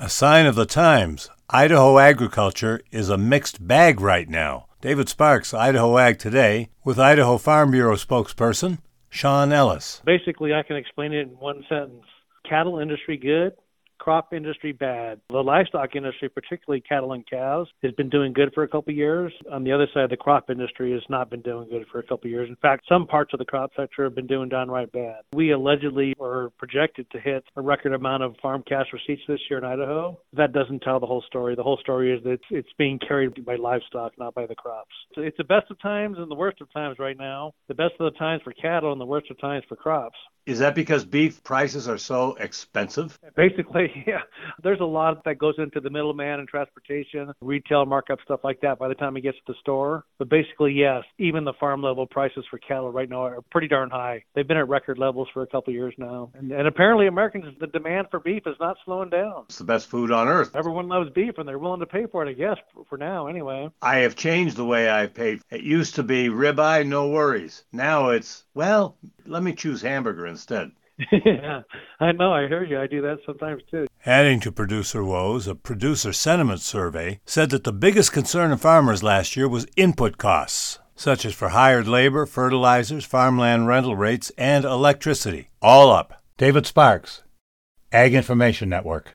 A sign of the times. Idaho agriculture is a mixed bag right now. David Sparks, Idaho Ag Today, with Idaho Farm Bureau spokesperson Sean Ellis. Basically, I can explain it in one sentence. Cattle industry good, crop industry bad. The livestock industry, particularly cattle and cows, has been doing good for a couple of years. On the other side, the crop industry has not been doing good for a couple of years. In fact, some parts of the crop sector have been doing downright bad. We allegedly are projected to hit a record amount of farm cash receipts this year in Idaho. That doesn't tell the whole story. The whole story is that it's being carried by livestock, not by the crops. So it's the best of times and the worst of times right now. The best of the times for cattle and the worst of times for crops. Is that because beef prices are so expensive? Basically, yeah. There's a lot that goes into the middleman and transportation, retail markup, stuff like that by the time it gets to the store. But basically, yes, even the farm level prices for cattle right now are pretty darn high. They've been at record levels for a couple of years now. And apparently Americans, the demand for beef is not slowing down. It's the best food on earth. Everyone loves beef and they're willing to pay for it, I guess, for now anyway. I have changed the way I pay. It used to be ribeye, no worries. Now it's, well, let me choose hamburger instead. Yeah, I know. I hear you. I do that sometimes too. Adding to producer woes, a producer sentiment survey said that the biggest concern of farmers last year was input costs, such as for hired labor, fertilizers, farmland rental rates, and electricity. All up. David Sparks, Ag Information Network.